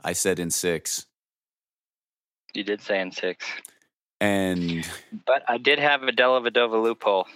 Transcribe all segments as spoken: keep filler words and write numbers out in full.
I said in six. You did say in six. And but I did have a Dellavedova loophole.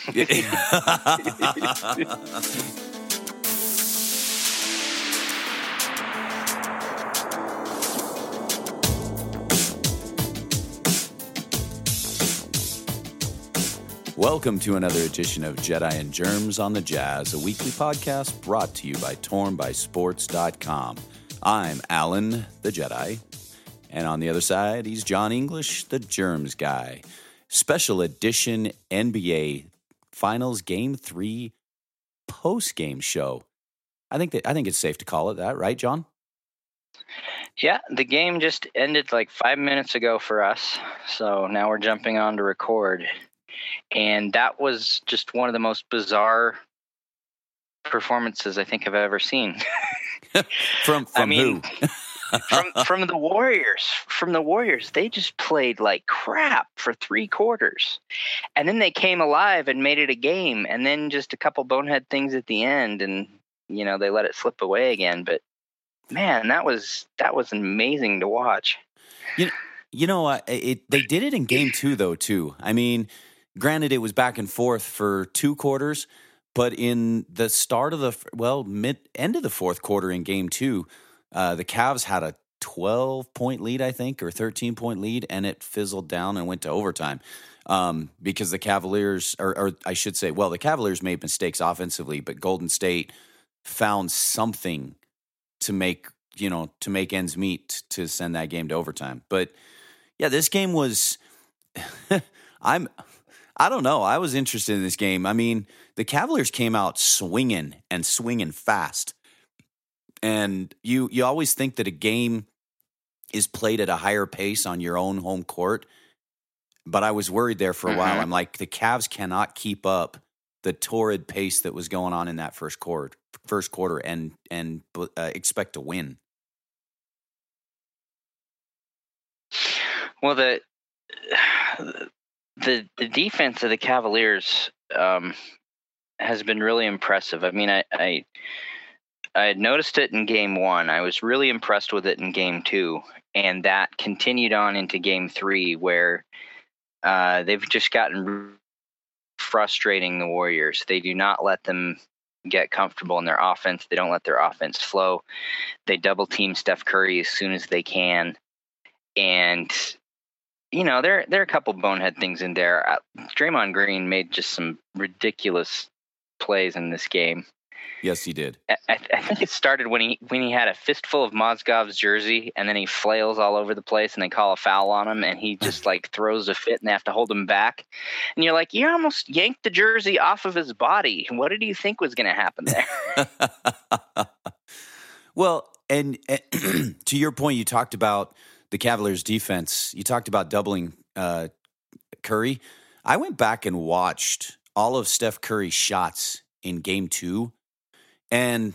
Welcome to another edition of Jedi and Germs on the Jazz, a weekly podcast brought to you by torn by sports dot com. I'm Alan, the Jedi, and on the other side, he's John English, the Germs guy. Special edition N B A Finals Game three post-game show. I think that I think it's safe to call it that, right, John? Yeah, the game just ended like five minutes ago for us, so now we're jumping on to record. And that was just one of the most bizarre performances I think I've ever seen. from from I mean, who? from from the Warriors. From the Warriors, they just played like crap for three quarters, and then they came alive and made it a game. And then just a couple bonehead things at the end, and you know they let it slip away again. But man, that was that was amazing to watch. You know, you know uh, it. They did it in game two though too. I mean. Granted, it was back and forth for two quarters, but in the start of the, well, mid end of the fourth quarter in game two, uh, the Cavs had a twelve-point lead, I think, or thirteen-point lead, and it fizzled down and went to overtime um, because the Cavaliers, or, or I should say, well, the Cavaliers made mistakes offensively, but Golden State found something to make, you know, to make ends meet to send that game to overtime. But, yeah, this game was – I'm – I don't know. I was interested in this game. I mean, the Cavaliers came out swinging and swinging fast. And you you always think that a game is played at a higher pace on your own home court. But I was worried there for a mm-hmm. while. I'm like, the Cavs cannot keep up the torrid pace that was going on in that first quarter, first quarter and, and uh, expect to win. Well, the... The the defense of the Cavaliers um, has been really impressive. I mean, I, I I had noticed it in game one. I was really impressed with it in game two, and that continued on into game three, where uh, they've just gotten frustrating the Warriors. They do not let them get comfortable in their offense. They don't let their offense flow. They double team Steph Curry as soon as they can, and you know, there there are a couple bonehead things in there. Uh, Draymond Green made just some ridiculous plays in this game. Yes, he did. I, I think it started when he when he had a fistful of Mozgov's jersey, and then he flails all over the place, and they call a foul on him, and he just like throws a fit, and they have to hold him back. And you're like, you almost yanked the jersey off of his body. What did you think was going to happen there? Well, and, and to your point, you talked about the Cavaliers' defense. You talked about doubling uh, Curry. I went back and watched all of Steph Curry's shots in game two, and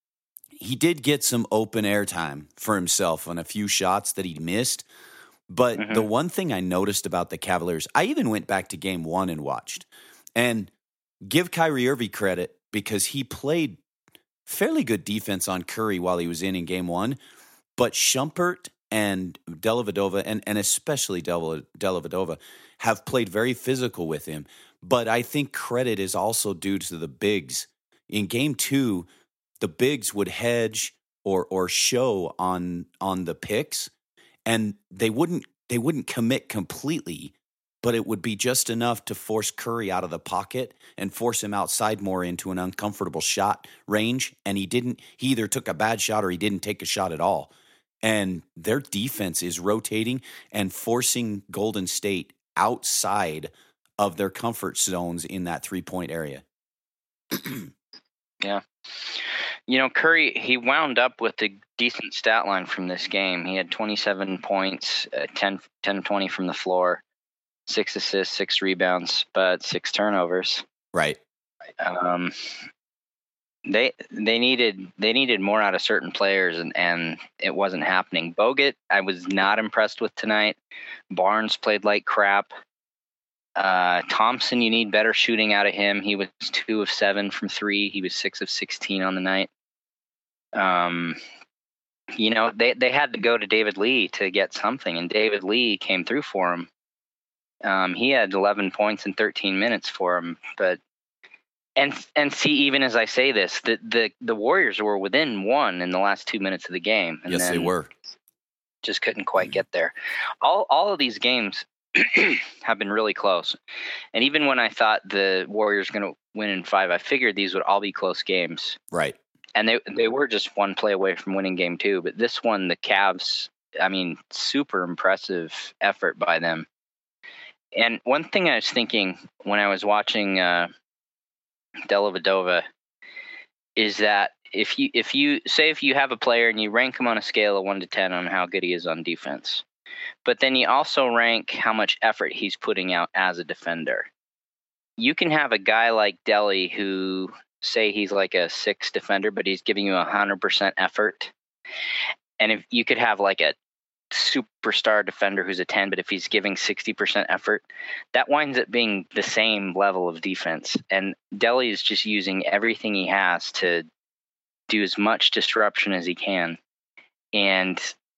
he did get some open air time for himself on a few shots that he missed. But mm-hmm. the one thing I noticed about the Cavaliers, I even went back to game one and watched. And give Kyrie Irving credit because he played fairly good defense on Curry while he was in in game one. But Shumpert and Dellavedova, and, and especially Del- Dellavedova, have played very physical with him. But I think credit is also due to the bigs. In game two, the bigs would hedge or or show on on the picks, and they wouldn't they wouldn't commit completely, but it would be just enough to force Curry out of the pocket and force him outside more into an uncomfortable shot range. And he didn't. He either took a bad shot or he didn't take a shot at all. And their defense is rotating and forcing Golden State outside of their comfort zones in that three-point area. Yeah. You know, Curry, he wound up with a decent stat line from this game. He had twenty-seven points, uh, ten, ten, twenty from the floor, six assists, six rebounds, but six turnovers. Right. Um, They they needed they needed more out of certain players, and, and it wasn't happening. Bogut, I was not impressed with tonight. Barnes played like crap. Uh, Thompson, you need better shooting out of him. He was two of seven from three. He was six of sixteen on the night. Um, you know, they, they had to go to David Lee to get something, and David Lee came through for him. Um, he had eleven points in thirteen minutes for him, but and and see, even as I say this, the the, the Warriors were within one in the last two minutes of the game, and yes, then they were. Just couldn't quite get there. All all of these games have been really close, and even when I thought the Warriors going to win in five, I figured these would all be close games. Right. And they they were just one play away from winning game two. But this one, the Cavs, I mean, super impressive effort by them. And one thing I was thinking when I was watching uh, Dellavedova is that if you if you say if you have a player and you rank him on a scale of one to ten on how good he is on defense, but then you also rank how much effort he's putting out as a defender, you can have a guy like Delly who say he's like a six defender, but he's giving you a hundred percent effort. And if you could have like a superstar defender who's a ten, but if he's giving sixty percent effort, that winds up being the same level of defense. And Delly is just using everything he has to do as much disruption as he can. And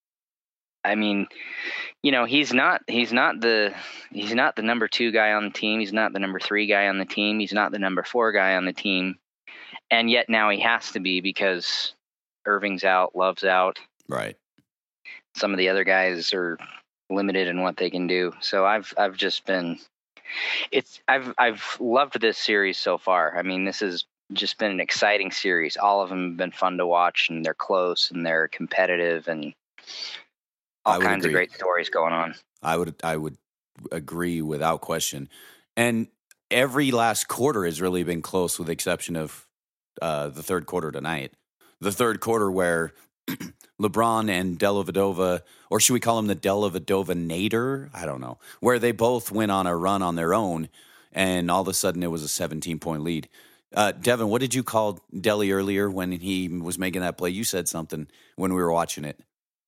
I mean, you know, he's not he's not the he's not the number two guy on the team. He's not the number three guy on the team. He's not the number four guy on the team. And yet now he has to be because Irving's out, Love's out. Right. Some of the other guys are limited in what they can do. So I've I've just been it's I've I've loved this series so far. I mean, this has just been an exciting series. All of them have been fun to watch, and they're close and they're competitive, and all kinds agree. of great stories going on. I would I would agree without question. And every last quarter has really been close, with the exception of uh, the third quarter tonight. The third quarter where LeBron and Dellavedova, or should we call him the Dellavedova-nator? I don't know. Where they both went on a run on their own, and all of a sudden it was a seventeen-point lead. Uh, Devin, what did you call Delly earlier when he was making that play? You said something when we were watching it.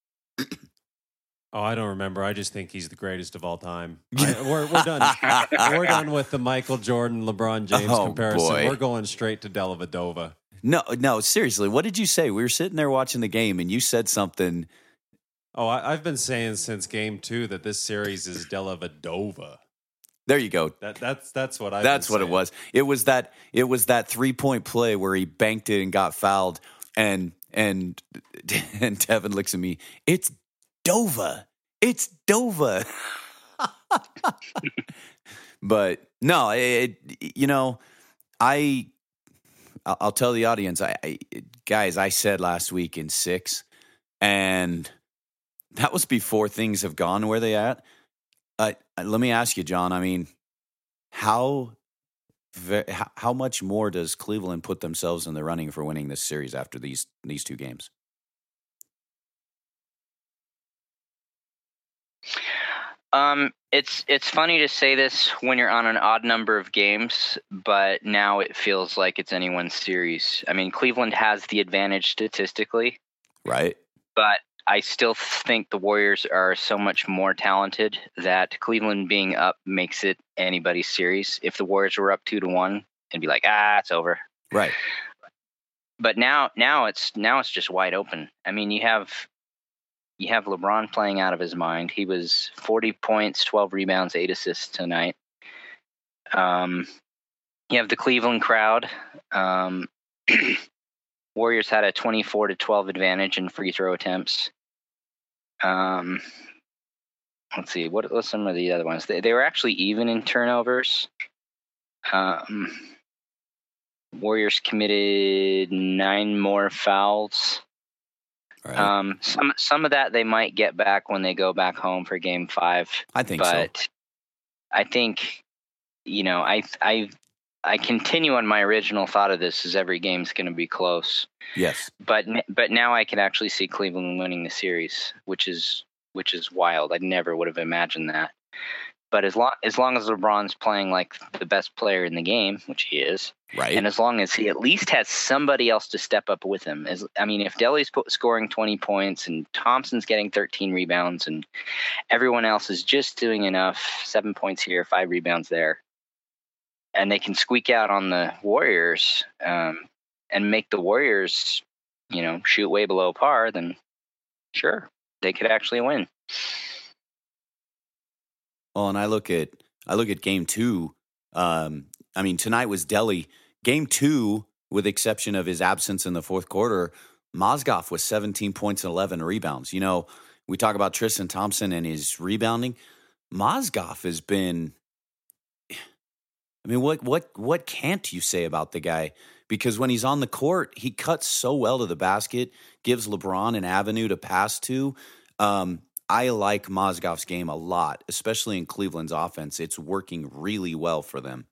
Oh, I don't remember. I just think he's the greatest of all time. I, we're, we're done. We're done with the Michael Jordan, LeBron James Oh, comparison. boy. We're going straight to Dellavedova. No, no, seriously. What did you say? We were sitting there watching the game, and you said something. Oh, I, I've been saying since game two that this series is Dellavedova. There you go. That, that's that's what I. That's what it was. It was that. It was that three point play where he banked it and got fouled, and and and Devin looks at me. It's Dova. It's Dova. But no, it, you know, I. I'll tell the audience, I, I guys, I said last week in six, and that was before things have gone where they at. Uh, let me ask you, John. I mean, how how much more does Cleveland put themselves in the running for winning this series after these these two games? Um, it's it's funny to say this when you're on an odd number of games, but now it feels like it's anyone's series. I mean, Cleveland has the advantage statistically, right? But I still think the Warriors are so much more talented that Cleveland being up makes it anybody's series. If the Warriors were up two to one, it'd be like, ah, it's over. Right. But now, now it's now it's just wide open. I mean, you have. You have LeBron playing out of his mind. He was forty points, twelve rebounds, eight assists tonight. Um, you have the Cleveland crowd. Um, Warriors had a twenty-four to twelve advantage in free throw attempts. Um, let's see, what what's some of the other ones? They, they were actually even in turnovers. Um, Warriors committed nine more fouls. Right. Um, some some of that they might get back when they go back home for Game Five. I think but so. I think, you know, I I I continue on my original thought of this: is every game's going to be close. Yes. But but now I can actually see Cleveland winning the series, which is which is wild. I never would have imagined that. But as long as long as LeBron's playing like the best player in the game, which he is, right, and as long as he at least has somebody else to step up with him, as I mean, if Delly's scoring twenty points and Thompson's getting thirteen rebounds and everyone else is just doing enough, seven points here, five rebounds there, and they can squeak out on the Warriors um, and make the Warriors, you know, shoot way below par, then sure, they could actually win. Well, and I look at I look at game two. Um, I mean, tonight was Delhi. Game two, with the exception of his absence in the fourth quarter, Mozgov was seventeen points and eleven rebounds. You know, we talk about Tristan Thompson and his rebounding. Mozgov has been. I mean, what what what can't you say about the guy? Because when he's on the court, he cuts so well to the basket, gives LeBron an avenue to pass to. Um, I like Mozgov's game a lot, especially in Cleveland's offense. It's working really well for them.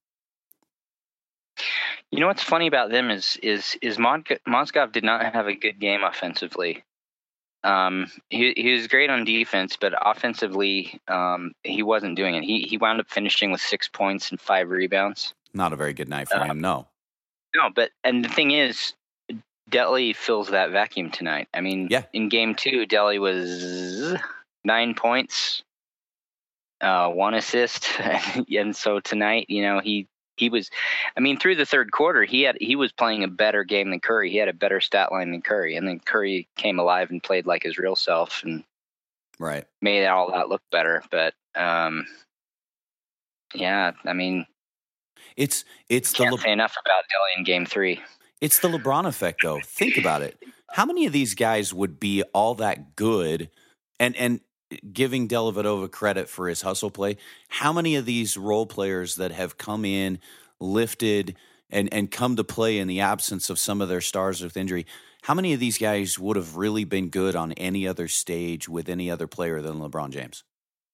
You know what's funny about them is is is Mozgov did not have a good game offensively. Um, he he was great on defense, but offensively, um, he wasn't doing it. He he wound up finishing with six points and five rebounds. Not a very good night for uh, him, no. No, but and the thing is, Delhi fills that vacuum tonight. I mean, yeah. in game two, Delhi was nine points, uh, one assist, and so tonight, you know, he. He was, I mean, through the third quarter, he had he was playing a better game than Curry. He had a better stat line than Curry, and then Curry came alive and played like his real self, and right made all that look better. But um, yeah, I mean, it's it's can't the Le- say enough about Delhi in Game Three. It's the LeBron effect, though. Think about it. How many of these guys would be all that good? And and. Giving Dellavedova credit for his hustle play, how many of these role players that have come in, lifted, and, and come to play in the absence of some of their stars with injury, how many of these guys would have really been good on any other stage with any other player than LeBron James?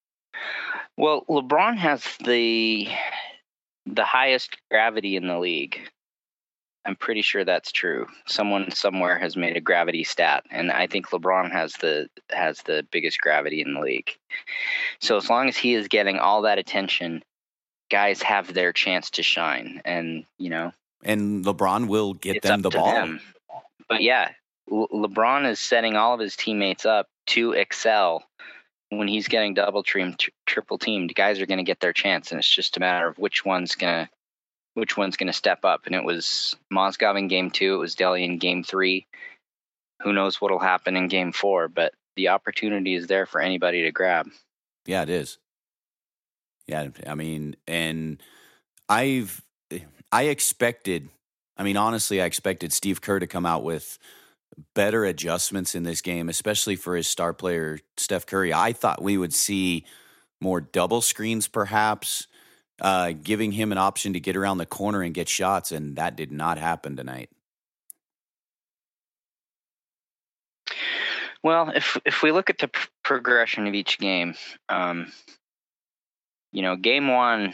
Well, LeBron has the the highest gravity in the league. I'm pretty sure that's true. Someone somewhere has made a gravity stat, and I think LeBron has the has the biggest gravity in the league. So as long as he is getting all that attention, guys have their chance to shine, and you know, and LeBron will get them the ball. Them. But yeah, Le- LeBron is setting all of his teammates up to excel. When he's getting double teamed, tri- triple teamed, guys are going to get their chance, and it's just a matter of which one's going to. which one's going to step up. And it was Mozgov in game two. It was Delhi in game three. Who knows what'll happen in game four, but the opportunity is there for anybody to grab. Yeah, it is. Yeah. I mean, and I've, I expected, I mean, honestly, I expected Steve Kerr to come out with better adjustments in this game, especially for his star player, Steph Curry. I thought we would see more double screens, perhaps, Uh, giving him an option to get around the corner and get shots, and that did not happen tonight. Well, if if we look at the pr- progression of each game, um, you know, game one,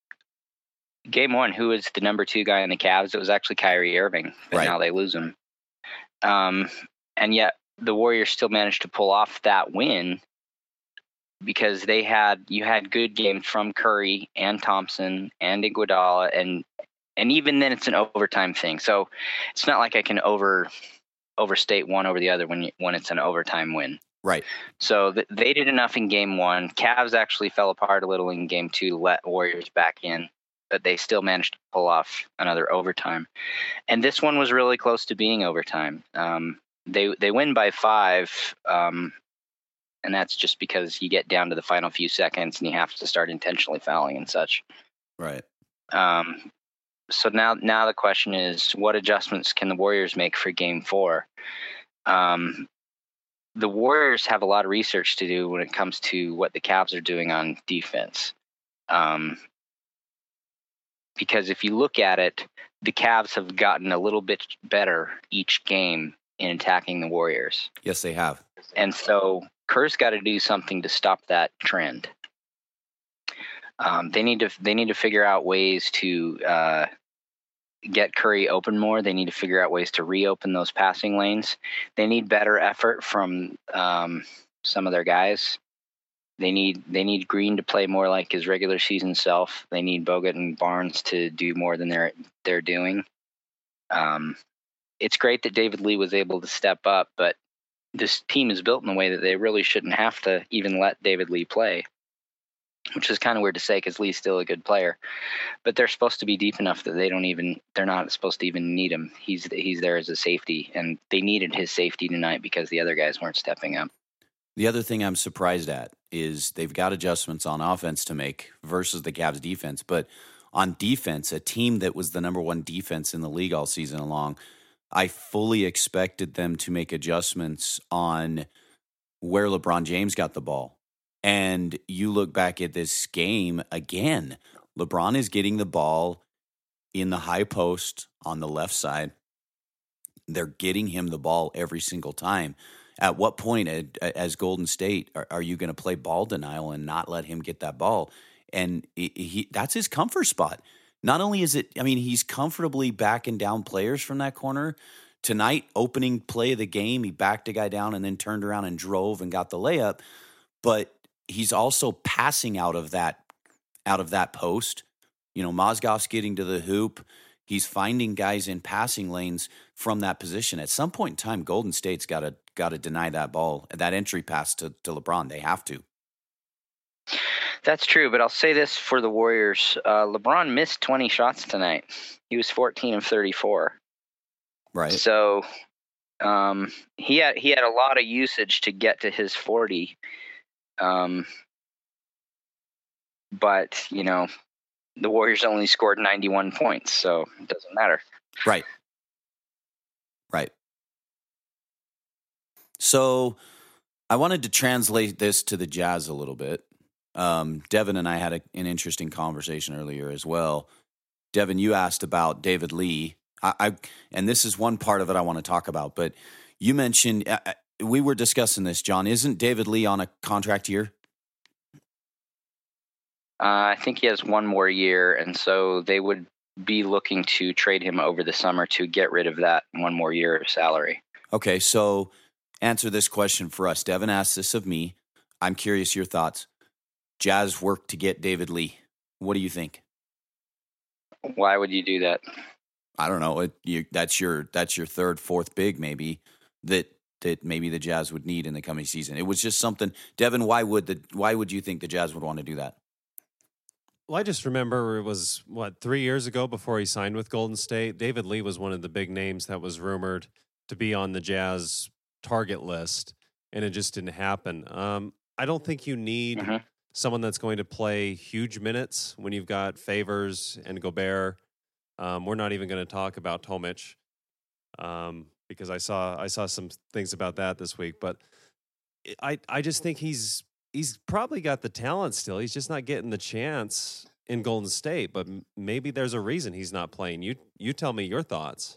game one, who was the number two guy in the Cavs? It was actually Kyrie Irving, but right. now they lose him. Um, and yet the Warriors still managed to pull off that win. Because they had you had good games from Curry and Thompson and Iguodala, and and even then it's an overtime thing. So it's not like I can over overstate one over the other when you, when it's an overtime win. Right. So th- they did enough in game one. Cavs actually fell apart a little in game two to let Warriors back in, but they still managed to pull off another overtime. And this one was really close to being overtime. Um, they they win by five. Um, And that's just because you get down to the final few seconds and you have to start intentionally fouling and such. Right. Um, so now, now the question is, what adjustments can the Warriors make for Game Four? Um, the Warriors have a lot of research to do when it comes to what the Cavs are doing on defense. Um, because if you look at it, the Cavs have gotten a little bit better each game in attacking the Warriors. Yes, they have. And so Kerr's got to do something to stop that trend. Um, they need to they need to figure out ways to uh, get Curry open more. They need to figure out ways to reopen those passing lanes. They need better effort from um, some of their guys. They need they need Green to play more like his regular season self. They need Bogut and Barnes to do more than they're they're doing. Um, it's great that David Lee was able to step up, but this team is built in a way that they really shouldn't have to even let David Lee play, which is kind of weird to say because Lee's still a good player, but they're supposed to be deep enough that they don't even, they're not supposed to even need him. He's, he's there as a safety, and they needed his safety tonight because the other guys weren't stepping up. The other thing I'm surprised at is they've got adjustments on offense to make versus the Cavs defense. But on defense, a team that was the number one defense in the league all season long, I fully expected them to make adjustments on where LeBron James got the ball. And you look back at this game again, LeBron is getting the ball in the high post on the left side. They're getting him the ball every single time. At what point, as Golden State, are, are you going to play ball denial and not let him get that ball? And he, he, that's his comfort spot. Not only is it, I mean, he's comfortably backing down players from that corner. Tonight, opening play of the game, he backed a guy down and then turned around and drove and got the layup. But he's also passing out of that, out of that post. You know, Mozgov's getting to the hoop. He's finding guys in passing lanes from that position. At some point in time, Golden State's got to got to deny that ball, that entry pass to, to LeBron. They have to. That's true, but I'll say this for the Warriors. Uh, LeBron missed twenty shots tonight. He was fourteen of thirty-four. Right. So um, he had he had a lot of usage to get to his forty. Um, but, you know, the Warriors only scored ninety-one points, so it doesn't matter. Right. Right. So I wanted to translate this to the Jazz a little bit. Um, Devin and I had a, an interesting conversation earlier as well. Devin, you asked about David Lee. I, I and this is one part of it I want to talk about, but you mentioned, uh, we were discussing this, John. Isn't David Lee on a contract year? Uh, I think he has one more year, and so they would be looking to trade him over the summer to get rid of that one more year of salary. Okay, so answer this question for us. Devin asked this of me. I'm curious your thoughts. Jazz work to get David Lee. What do you think? Why would you do that? I don't know. It, you, that's your that's your third, fourth big maybe that that maybe the Jazz would need in the coming season. It was just something. Devin, why would the why would you think the Jazz would want to do that? Well, I just remember it was, what, three years ago before he signed with Golden State. David Lee was one of the big names that was rumored to be on the Jazz target list, and it just didn't happen. Um, I don't think you need Mm-hmm. someone that's going to play huge minutes when you've got Favors and Gobert. Um, we're not even going to talk about Tomic um, because I saw I saw some things about that this week. But I I just think he's he's probably got the talent still. He's just not getting the chance in Golden State. But m- maybe there's a reason he's not playing. You you tell me your thoughts.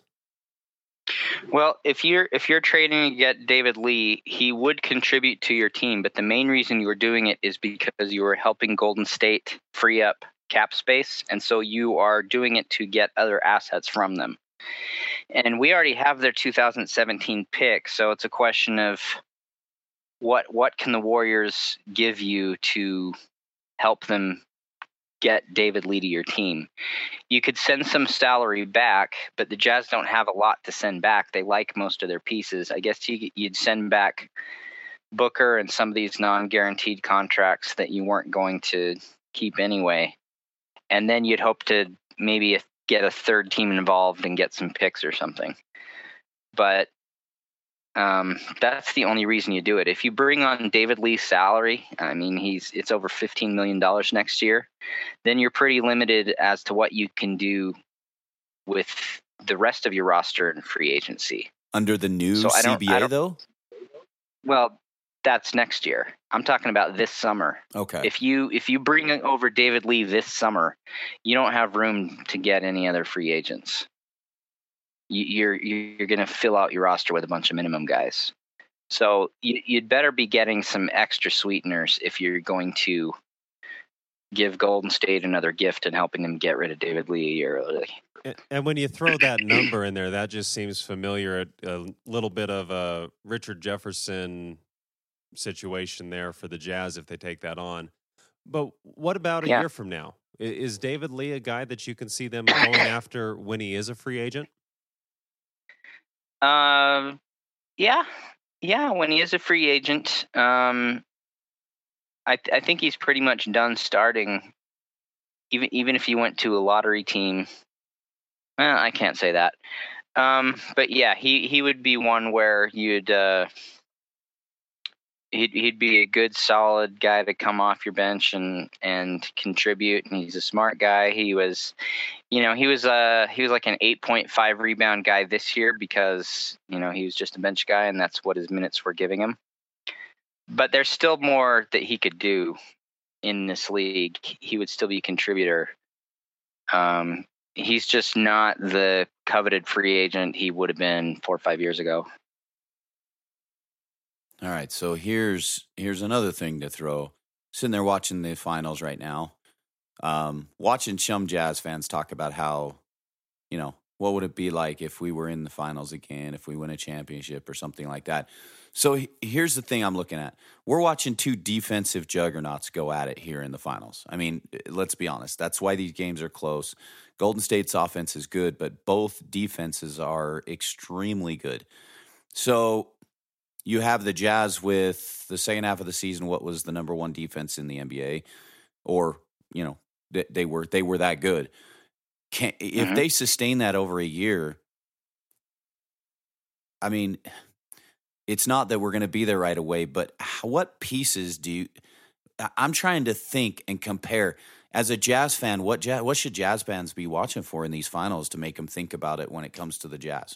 Well, if you're if you're trading to get David Lee, he would contribute to your team, but the main reason you were doing it is because you were helping Golden State free up cap space, and so you are doing it to get other assets from them. And we already have their two thousand seventeen pick, so it's a question of what what can the Warriors give you to help them get David Lee to your team. You could send some salary back, but the Jazz don't have a lot to send back. They like most of their pieces. I guess you, you'd send back Booker and some of these non-guaranteed contracts that you weren't going to keep anyway. And then you'd hope to maybe get a third team involved and get some picks or something. But Um, that's the only reason you do it. If you bring on David Lee's salary, I mean, he's it's over fifteen million dollars next year, then you're pretty limited as to what you can do with the rest of your roster in free agency. Under the new So I don't- C B I A, don't- though? Well, that's next year. I'm talking about this summer. Okay. If you if you bring over David Lee this summer, you don't have room to get any other free agents. You, you're you're going to fill out your roster with a bunch of minimum guys. So you, you'd better be getting some extra sweeteners if you're going to give Golden State another gift and helping them get rid of David Lee a year early. And, and when you throw that number in there, that just seems familiar. A, a little bit of a Richard Jefferson situation there for the Jazz if they take that on. But what about a Yeah. year from now? I- Is David Lee a guy that you can see them going after when he is a free agent? Um, yeah, yeah. When he is a free agent, um, I th- I think he's pretty much done starting. Even even if you went to a lottery team, well, I can't say that. Um, but yeah, he he would be one where you'd uh, he'd he'd be a good, solid guy to come off your bench and and contribute. And he's a smart guy. He was, you know, he was uh he was like an eight point five rebound guy this year because you know he was just a bench guy, and that's what his minutes were giving him. But there's still more that he could do in this league. He would still be a contributor. Um, he's just not the coveted free agent he would have been four or five years ago. All right, so here's here's another thing to throw. Sitting there watching the finals right now, um, watching some Jazz fans talk about how, you know, what would it be like if we were in the finals again, if we win a championship or something like that. So he- here's the thing I'm looking at. We're watching two defensive juggernauts go at it here in the finals. I mean, let's be honest. That's why these games are close. Golden State's offense is good, but both defenses are extremely good. So you have the Jazz with the second half of the season, what was the number one defense in the N B A, or you know they, they were they were that good. Can, if Mhm. they sustain that over a year, I mean, it's not that we're going to be there right away, but how, what pieces do you? I- I'm trying to think and compare. As a Jazz fan, what jazz, what should Jazz fans be watching for in these finals to make them think about it when it comes to the Jazz?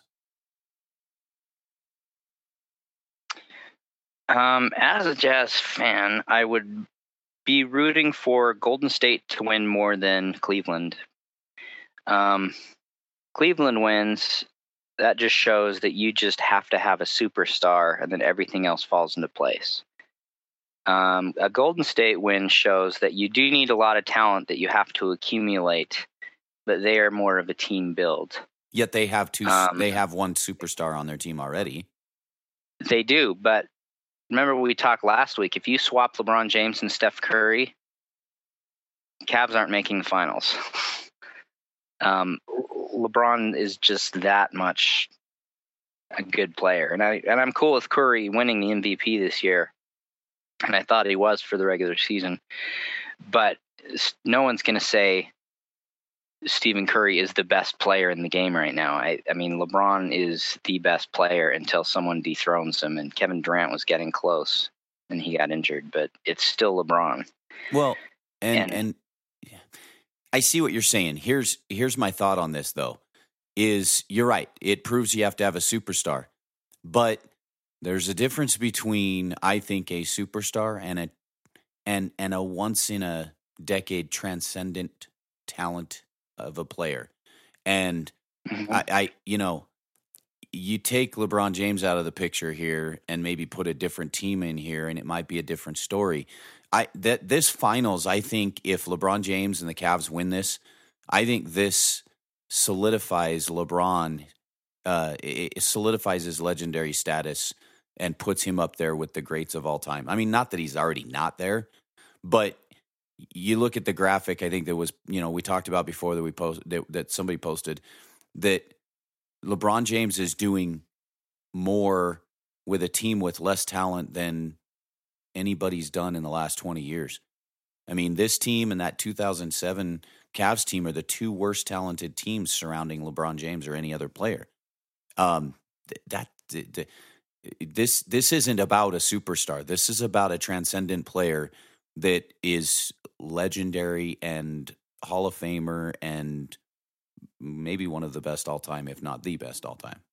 Um, as a Jazz fan, I would be rooting for Golden State to win more than Cleveland. Um, Cleveland wins, that just shows that you just have to have a superstar and then everything else falls into place. Um, a Golden State win shows that you do need a lot of talent that you have to accumulate, but they are more of a team build. Yet they have two. Um, they have one superstar on their team already. They do, but remember we talked last week, if you swap LeBron James and Steph Curry, Cavs aren't making the finals. um, LeBron is just that much a good player. And, I, and I'm cool with Curry winning the M V P this year. And I thought he was for the regular season. But no one's going to say Stephen Curry is the best player in the game right now. I, I mean, LeBron is the best player until someone dethrones him. And Kevin Durant was getting close and he got injured. But it's still LeBron. Well, and And- and I see what you're saying. Here's here's my thought on this though. Is you're right. It proves you have to have a superstar. But there's a difference between I think a superstar and a and and a once in a decade transcendent talent of a player. And Mhm. I, I you know, you take LeBron James out of the picture here and maybe put a different team in here and it might be a different story. I that this finals, I think if LeBron James and the Cavs win this, I think this solidifies LeBron, uh, it solidifies his legendary status and puts him up there with the greats of all time. I mean, not that he's already not there, but you look at the graphic. I think there was, you know, we talked about before that we post that, that somebody posted that LeBron James is doing more with a team with less talent than anybody's done in the last twenty years. I mean, this team and that two thousand seven Cavs team are the two worst talented teams surrounding LeBron James or any other player. Um, th- that th- th- this this isn't about a superstar. This is about a transcendent player that is legendary and Hall of Famer and maybe one of the best all time, if not the best all time.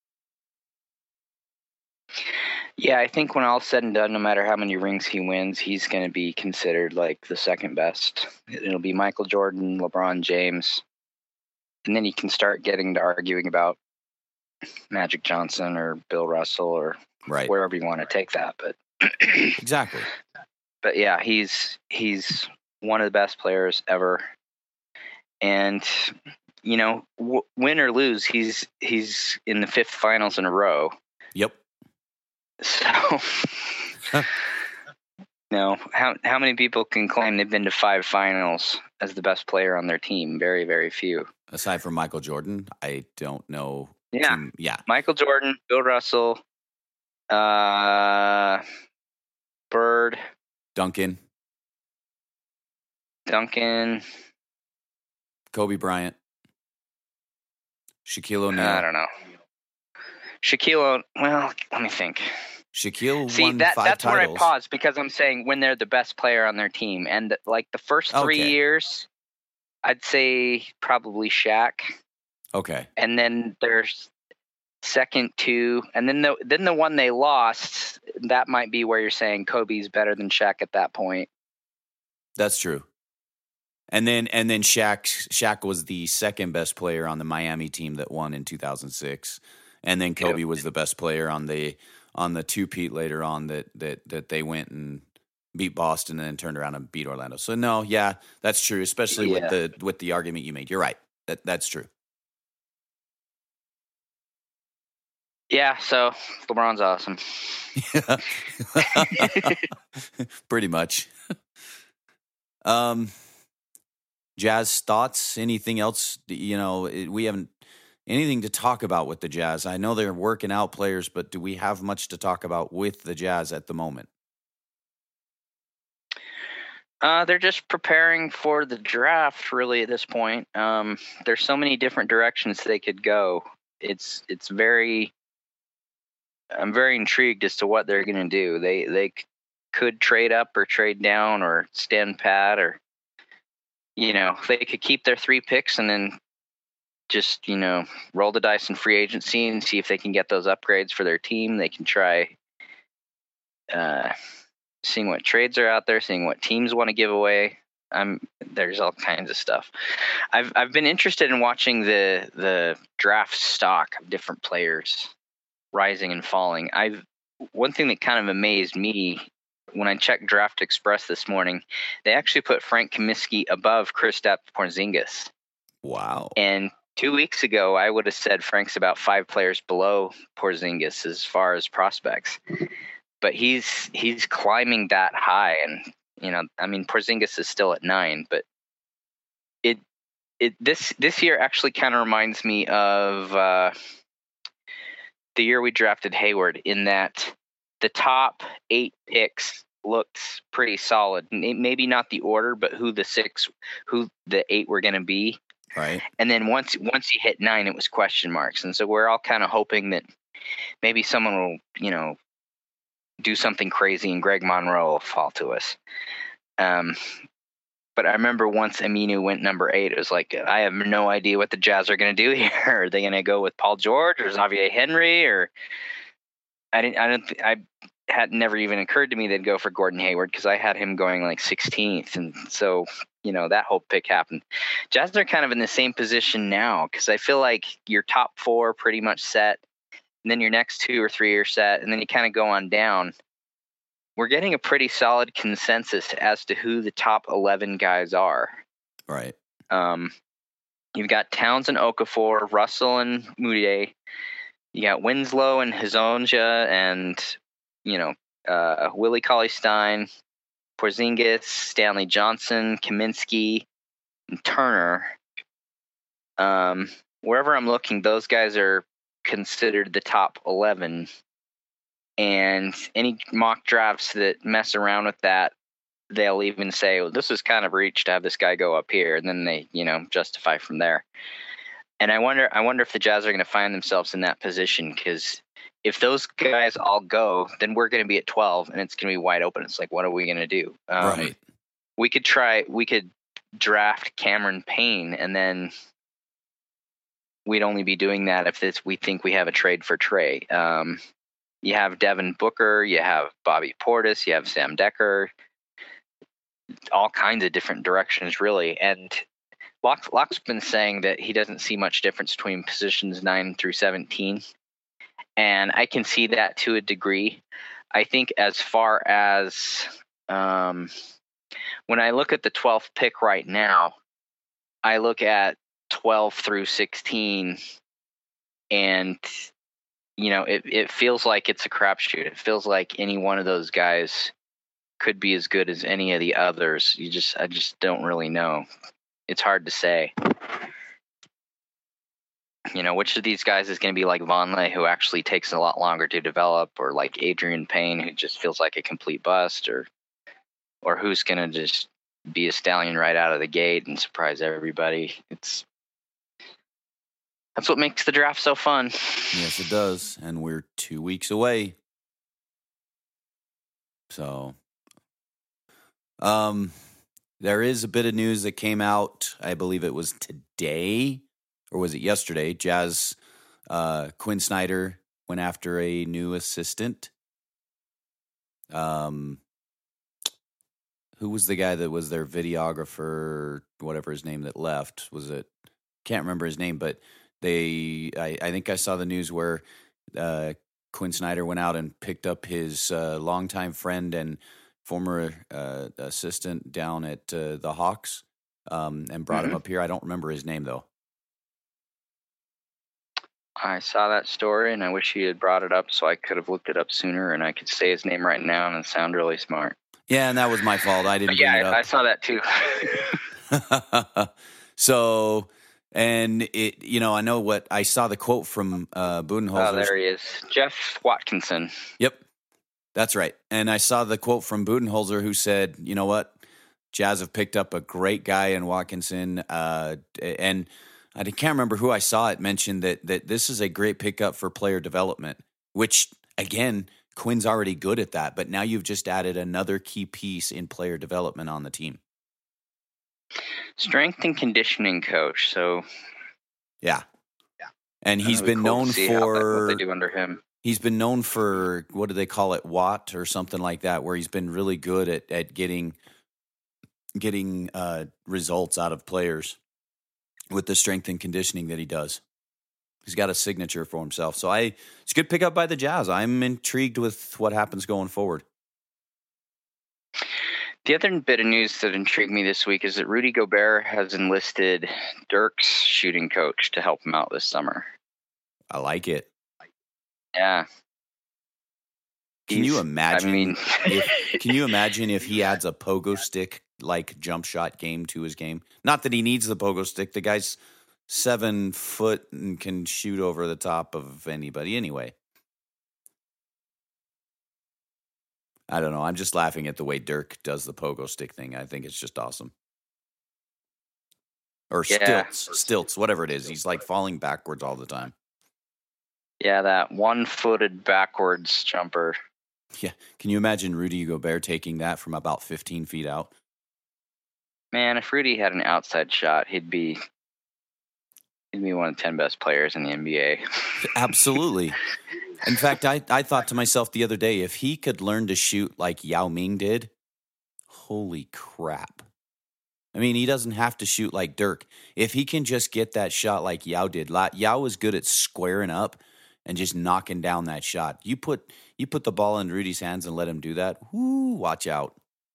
Yeah, I think when all's said and done, no matter how many rings he wins, he's going to be considered like the second best. It'll be Michael Jordan, LeBron James, and then you can start getting to arguing about Magic Johnson or Bill Russell or Right. wherever you want to take that. But Exactly. but yeah, he's he's one of the best players ever, and you know, w- win or lose, he's he's in the fifth finals in a row. Yep. So, you know, how how many people can claim they've been to five finals as the best player on their team? Very, very few. Aside from Michael Jordan, I don't know. Yeah, Too, yeah. Michael Jordan, Bill Russell, uh, Bird, Duncan, Duncan. Kobe Bryant, Shaquille O'Neal. I don't know. Shaquille. O- Well, let me think. Shaquille See, won that five that's titles. where I pause because I'm saying when they're the best player on their team, and like the first three Okay. years, I'd say probably Shaq, Okay. and then there's second two, and then the then the one they lost, that might be where you're saying Kobe's better than Shaq at that point. That's true. And then and then Shaq Shaq was the second best player on the Miami team that won in two thousand six. And then Kobe Yep. was the best player on the on the two-peat later on that that that they went and beat Boston and then turned around and beat Orlando. So no, yeah, that's true, especially Yeah. with the with the argument you made. You're right. That that's true. Yeah, so LeBron's awesome. Pretty much. Um Jazz thoughts? Anything else? You know, it, we haven't anything to talk about with the Jazz. I know they're working out players, but do we have much to talk about with the Jazz at the moment? Uh, they're just preparing for the draft, really. At this point, um, there's so many different directions they could go. It's it's very. I'm very intrigued as to what they're going to do. They they c- could trade up or trade down or stand pat, or you know they could keep their three picks and then just you know roll the dice in free agency and see if they can get those upgrades for their team. They can try uh, seeing what trades are out there, seeing what teams want to give away. I'm there's all kinds of stuff. I've I've been interested in watching the the draft stock of different players rising and falling. I've one thing that kind of amazed me when I checked Draft Express this morning, they actually put Frank Kaminsky above Kristaps Porzingis. Wow. And two weeks ago, I would have said Frank's about five players below Porzingis as far as prospects. But he's he's climbing that high, and you know, I mean, Porzingis is still at nine, but it it this this year actually kind of reminds me of uh, the year we drafted Hayward, in that the top eight picks looked pretty solid. Maybe not the order, but who the six, who the eight were going to be. Right. And then once once he hit nine, it was question marks, and so we're all kind of hoping that maybe someone will, you know, do something crazy and Greg Monroe will fall to us. Um, but I remember once Aminu went number eight, it was like, I have no idea what the Jazz are going to do here. Are they going to go with Paul George or Xavier Henry? Or I didn't, I don't, th- I had never even occurred to me they'd go for Gordon Hayward, because I had him going like sixteenth. And so, you know, that whole pick happened. Jazz are kind of in the same position now, because I feel like your top four pretty much set, and then your next two or three are set, and then you kind of go on down. We're getting a pretty solid consensus as to who the top eleven guys are. Right. Um, you've got Towns and Okafor, Russell and Moutier. You got Winslow and Hezonja and, you know, uh, Willie Cauley-Stein, Porzingis, Stanley Johnson, Kaminsky, and Turner. Um, wherever I'm looking, those guys are considered the top eleven. And any mock drafts that mess around with that, they'll even say, well, this is kind of reach to have this guy go up here. And then they, you know, justify from there. And I wonder, I wonder if the Jazz are going to find themselves in that position, because if those guys all go, then we're going to be at twelve and it's going to be wide open. It's like, what are we going to do? Um, right. We could try, we could draft Cameron Payne, and then we'd only be doing that if this, we think we have a trade for Trey. Um, You have Devin Booker, you have Bobby Portis, you have Sam Decker, all kinds of different directions, really. And Locke, Locke's been saying that he doesn't see much difference between positions nine through seventeen. And I can see that to a degree. I think as far as um, when I look at the twelfth pick right now, I look at twelve through sixteen, and you know, it, it feels like it's a crapshoot. It feels like any one of those guys could be as good as any of the others. You just, I just don't really know. It's hard to say. You know, which of these guys is going to be like Vonleh, who actually takes a lot longer to develop, or like Adrian Payne, who just feels like a complete bust, or, or who's going to just be a stallion right out of the gate and surprise everybody. It's, That's what makes the draft so fun. Yes, it does. And we're two weeks away. So, um, there is a bit of news that came out. I believe it was today, or was it yesterday? Jazz uh, Quinn Snyder went after a new assistant. Um, who was the guy that was their videographer, whatever his name that left? Was it? Can't remember his name, but they. I, I think I saw the news where uh, Quinn Snyder went out and picked up his uh, longtime friend and former uh, assistant down at uh, the Hawks um, and brought Mhm. him up here. I don't remember his name though. I saw that story, and I wish he had brought it up so I could have looked it up sooner, and I could say his name right now and sound really smart. Yeah, and that was my fault. I didn't But bring yeah, it I, I up. saw that too. So, and it, you know, I know what I saw the quote from uh, Budenholzer. Oh, there he is. Jeff Watkinson. Yep, that's right. And I saw the quote from Budenholzer who said, you know what, Jazz have picked up a great guy in Watkinson. Uh, and I can't remember who I saw it mentioned that, that this is a great pickup for player development, which, again, Quinn's already good at that. But now you've just added another key piece in player development on the team. Strength and conditioning coach. So, Yeah. Yeah. And he's it'll be been cool to known see how that- what for they do under him. he's been known for what do they call it, Watt or something like that, where he's been really good at at getting getting uh, results out of players with the strength and conditioning that he does. He's got a signature for himself. So I it's a good pickup by the Jazz. I'm intrigued with what happens going forward. The other bit of news that intrigued me this week is that Rudy Gobert has enlisted Dirk's shooting coach to help him out this summer. I like it. Yeah. Can you He's- imagine? I mean, if, can you imagine if he adds a pogo stick like jump shot game to his game? Not that he needs the pogo stick. The guy's seven foot and can shoot over the top of anybody anyway. I don't know. I'm just laughing at the way Dirk does the pogo stick thing. I think it's just awesome. Or Yeah. stilts, stilts, whatever it is. He's like falling backwards all the time. yeah, that one-footed backwards jumper. Yeah. Can you imagine Rudy Gobert taking that from about fifteen feet out? Man, if Rudy had an outside shot, he'd be he'd be one of the ten best players in the N B A. Absolutely. In fact, I, I thought to myself the other day, if he could learn to shoot like Yao Ming did, holy crap. I mean, he doesn't have to shoot like Dirk. If he can just get that shot like Yao did, La- Yao was good at squaring up and just knocking down that shot. You put you put the ball in Rudy's hands and let him do that, whoo, watch out.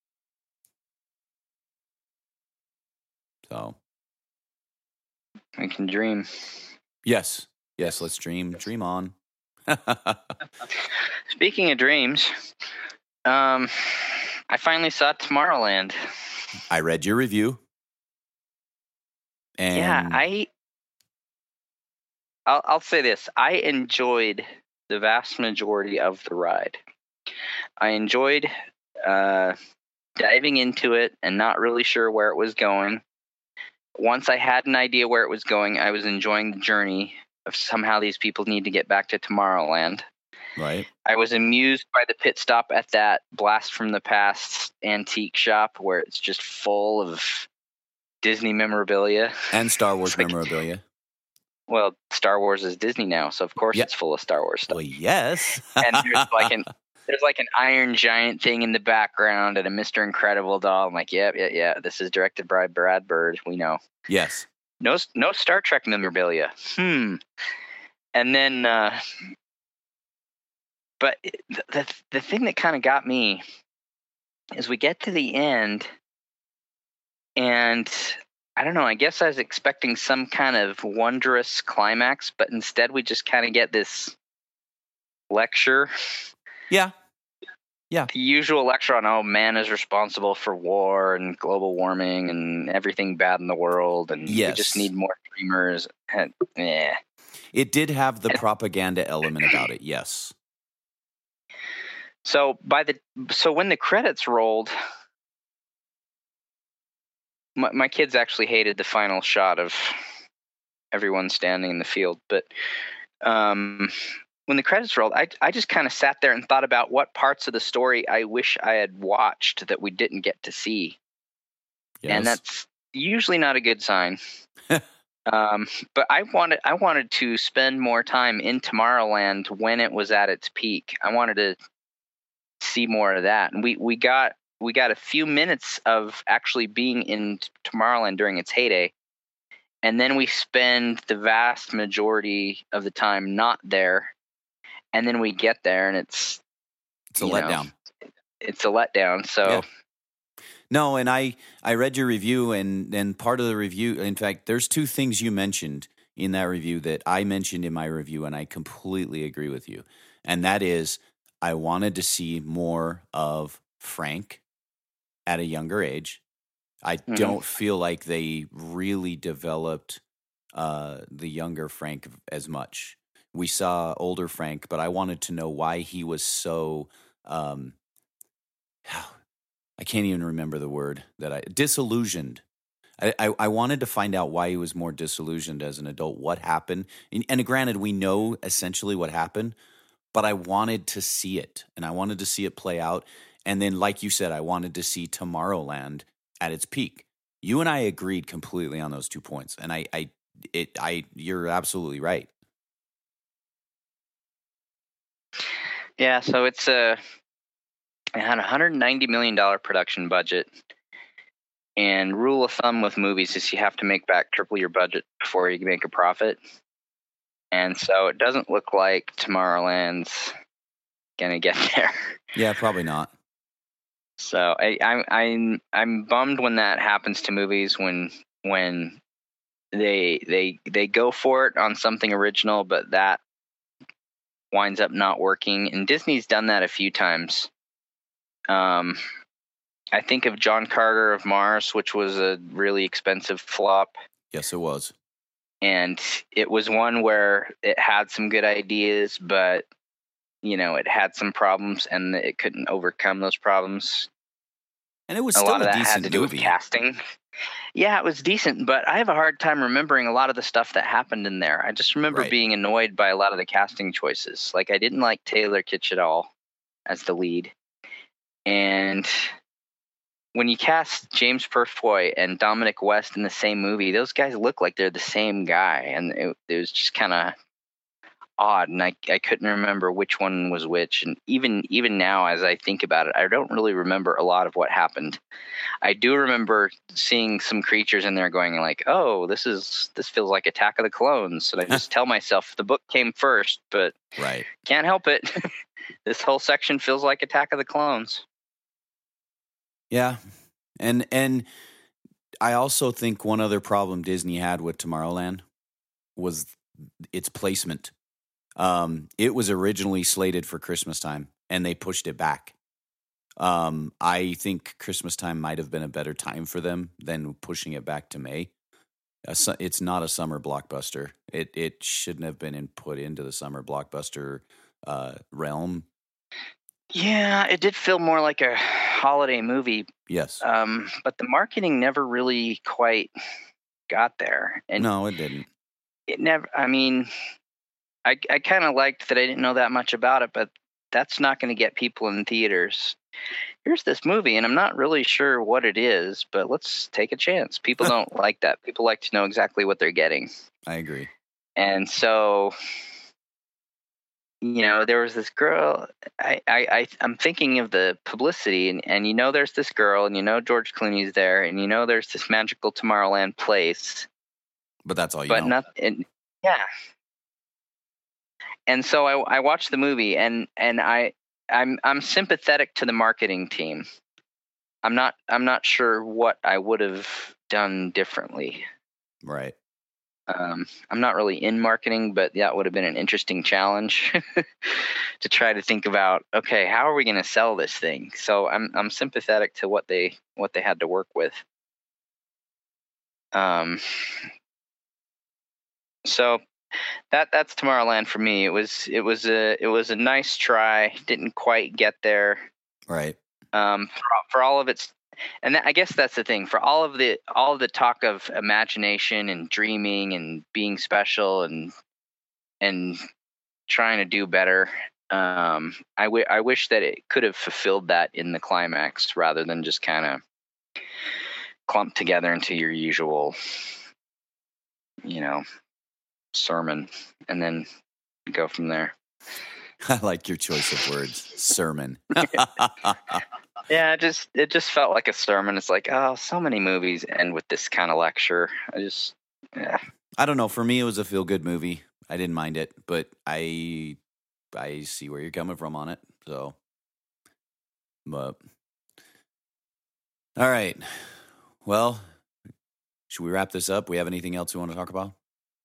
So, We can dream. yes, yes, let's dream, dream on. Speaking of dreams, um, I finally saw Tomorrowland. I read your review. And Yeah, I. I'll, I'll say this: I enjoyed the vast majority of the ride. I enjoyed uh, diving into it and not really sure where it was going. Once I had an idea where it was going, I was enjoying the journey of somehow these people need to get back to Tomorrowland. right. I was amused by the pit stop at that Blast from the Past antique shop where it's just full of Disney memorabilia. And Star Wars It's like- memorabilia. Well, Star Wars is Disney now, so of course Yeah. it's full of Star Wars stuff. Well, yes. And there's like an there's like an Iron Giant thing in the background and a Mister Incredible doll. I'm like, yeah, yeah, yeah. This is directed by Brad Bird. We know. Yes. No, no Star Trek memorabilia. Hmm. And then, uh, but the the, the thing that kind of got me is we get to the end, and I don't know. I guess I was expecting some kind of wondrous climax, but instead we just kind of get this lecture. Yeah. The usual lecture on, oh, man is responsible for war and global warming and everything bad in the world, and we Yes. just need more dreamers. And, yeah. It did have the propaganda element about it. Yes. So by the so when the credits rolled, my, my kids actually hated the final shot of everyone standing in the field, but um, when the credits rolled, I I just kind of sat there and thought about what parts of the story I wish I had watched that we didn't get to see. Yes. And that's usually not a good sign. um, but I wanted I wanted to spend more time in Tomorrowland when it was at its peak. I wanted to see more of that, and we we got we got a few minutes of actually being in Tomorrowland during its heyday, and then we spend the vast majority of the time not there, and then we get there and it's it's a letdown. Know, it's a letdown. So. Yeah. No, and I, I read your review, and, and part of the review, in fact, there's two things you mentioned in that review that I mentioned in my review, and I completely agree with you. And that is, I wanted to see more of Frank at a younger age. I mm-hmm. don't feel like they really developed uh, the younger Frank as much. We saw older Frank, but I wanted to know why he was so... Um, I can't even remember the word that I disillusioned. I, I, I wanted to find out why he was more disillusioned as an adult. What happened? And, and granted, we know essentially what happened, but I wanted to see it, and I wanted to see it play out. And then, like you said, I wanted to see Tomorrowland at its peak. You and I agreed completely on those two points, and I, I, it, I, you're absolutely right. Yeah. So it's a. Uh... It had a one hundred ninety million dollars production budget, and rule of thumb with movies is you have to make back triple your budget before you can make a profit. And so it doesn't look like Tomorrowland's gonna get there. Yeah, probably not. So I, I, I'm I'm bummed when that happens to movies, when when they they they go for it on something original, but that winds up not working. And Disney's done that a few times. Um, I think of John Carter of Mars, which was a really expensive flop. Yes, it was. And it was one where it had some good ideas, but, you know, it had some problems and it couldn't overcome those problems. And it was a still lot of a that decent had to do movie. with casting. Yeah, it was decent, but I have a hard time remembering a lot of the stuff that happened in there. I just remember Right. being annoyed by a lot of the casting choices. Like, I didn't like Taylor Kitsch at all as the lead. And when you cast James Purefoy and Dominic West in the same movie, those guys look like they're the same guy. And it, it was just kind of odd. And I, I couldn't remember which one was which. And even even now, as I think about it, I don't really remember a lot of what happened. I do remember seeing some creatures in there going like, oh, this is this feels like Attack of the Clones. And I just tell myself the book came first, but right. Can't help it. This whole section feels like Attack of the Clones. Yeah. And and I also think one other problem Disney had with Tomorrowland was its placement. Um, it was originally slated for Christmas time, and they pushed it back. Um, I think Christmas time might have been a better time for them than pushing it back to May. Uh, su- it's not a summer blockbuster. It it shouldn't have been in, put into the summer blockbuster uh, realm. Yeah, it did feel more like a holiday movie. Yes. Um, but the marketing never really quite got there. And no, it didn't. It never, I mean, I, I kind of liked that I didn't know that much about it, but that's not going to get people in theaters. Here's this movie, and I'm not really sure what it is, but let's take a chance. People don't like that. People like to know exactly what they're getting. I agree. And so, you know, there was this girl, I, I, I, I'm thinking of the publicity, and, and you know there's this girl, and you know George Clooney's there, and you know there's this magical Tomorrowland place. But that's all you but know. Not, and, yeah. And so I, I watched the movie, and, and I, I'm I'm sympathetic to the marketing team. I'm not I'm not sure what I would have done differently. Right. Um, I'm not really in marketing, but that would have been an interesting challenge to try to think about. Okay, how are we going to sell this thing? So I'm I'm sympathetic to what they what they had to work with. Um. So. That that's Tomorrowland for me. It was it was a it was a nice try. Didn't quite get there. Right. Um, for, for all of its, and that, I guess that's the thing. For all of the all of the talk of imagination and dreaming and being special and and trying to do better. Um, I, w- I wish that it could have fulfilled that in the climax rather than just kind of clumped together into your usual, you know, sermon and then go from there. I like your choice of words, sermon. Yeah, it just it just felt like a sermon. It's like, oh, so many movies end with this kind of lecture. I just, yeah. I don't know. For me, it was a feel-good movie. I didn't mind it, but I I see where you're coming from on it. So, but all right. Well, should we wrap this up? We have anything else we want to talk about?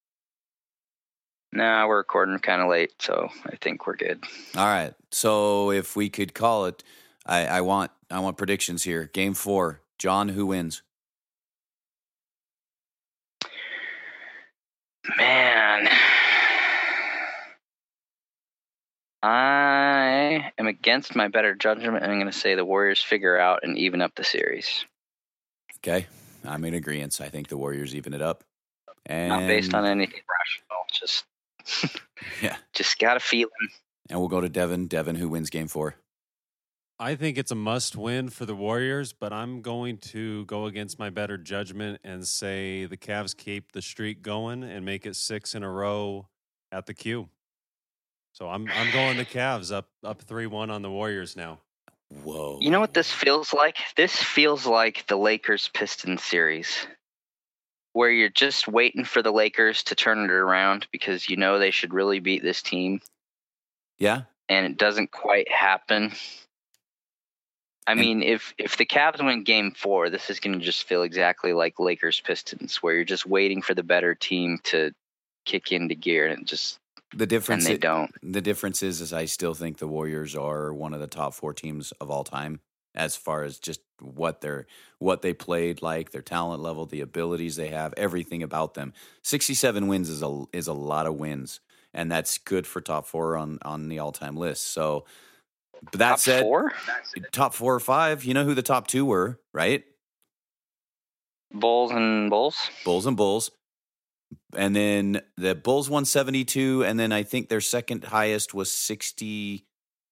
Nah, we're recording kind of late, so I think we're good. All right. So if we could call it, I, I want I want predictions here. Game four, John, who wins? Man, I am against my better judgment, and I'm going to say the Warriors figure out and even up the series. Okay, I'm in agreement. I think the Warriors even it up, and not based on anything rational. Just yeah, just got a feeling. And we'll go to Devin. Devin, who wins Game Four? I think it's a must-win for the Warriors, but I'm going to go against my better judgment and say the Cavs keep the streak going and make it six in a row at the Q. So I'm I'm going the Cavs up up three one on the Warriors now. Whoa! You know what this feels like? This feels like the Lakers-Pistons series, where you're just waiting for the Lakers to turn it around because you know they should really beat this team. Yeah, and it doesn't quite happen. I mean, if if the Cavs win Game Four, this is going to just feel exactly like Lakers Pistons, where you're just waiting for the better team to kick into gear, and it just the difference and they it, don't. The difference is, is I still think the Warriors are one of the top four teams of all time as far as just what they're what they played like, their talent level, the abilities they have, everything about them. sixty-seven wins is a is a lot of wins, and that's good for top four on on the all time list. So. But that top said, four? top four or five, you know who the top two were, right? Bulls and Bulls? Bulls and Bulls. And then the Bulls won seventy-two, and then I think their second highest was sixty-seven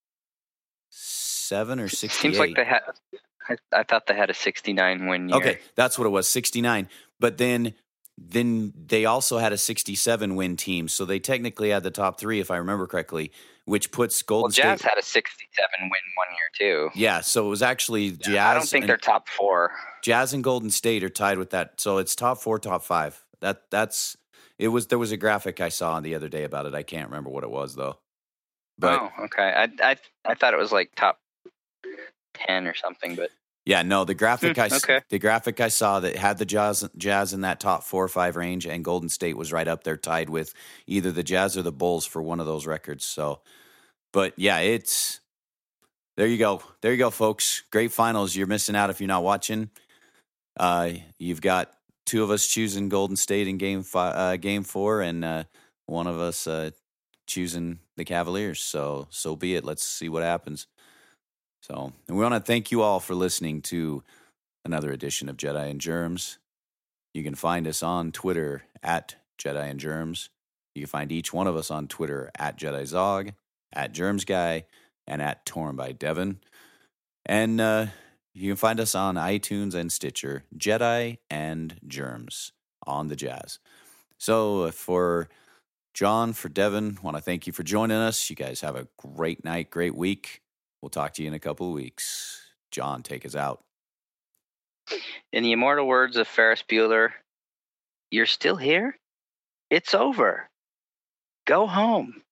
or sixty-eight. Seems like they had, I, I thought they had a sixty-nine win year. Okay, that's what it was, sixty-nine. But then then they also had a sixty-seven win team, so they technically had the top three, if I remember correctly, which puts Golden well, Jazz State. had a sixty-seven win one year too. Yeah, so it was actually Jazz. Yeah, I don't think and, they're top four. Jazz and Golden State are tied with that, so it's top four, top five. That that's it was. There was a graphic I saw the other day about it. I can't remember what it was though. But, oh, okay. I I I thought it was like top ten or something, but. Yeah, no, the graphic Hmm, I okay. the graphic I saw that had the Jazz Jazz in that top four or five range, and Golden State was right up there, tied with either the Jazz or the Bulls for one of those records. So, but yeah, it's there. You go, there you go, folks. Great finals. You're missing out if you're not watching. Uh, you've got two of us choosing Golden State in game five, uh, game four, and uh, one of us uh, choosing the Cavaliers. So, so be it. Let's see what happens. So, and we want to thank you all for listening to another edition of Jedi and Germs. You can find us on Twitter at Jedi and Germs. You can find each one of us on Twitter at Jedi Zog, at Germs Guy, and at Torn by Devin. And uh, you can find us on iTunes and Stitcher, Jedi and Germs on the Jazz. So for John, for Devin, want to thank you for joining us. You guys have a great night, great week. We'll talk to you in a couple of weeks. John, take us out. In the immortal words of Ferris Bueller, you're still here? It's over. Go home.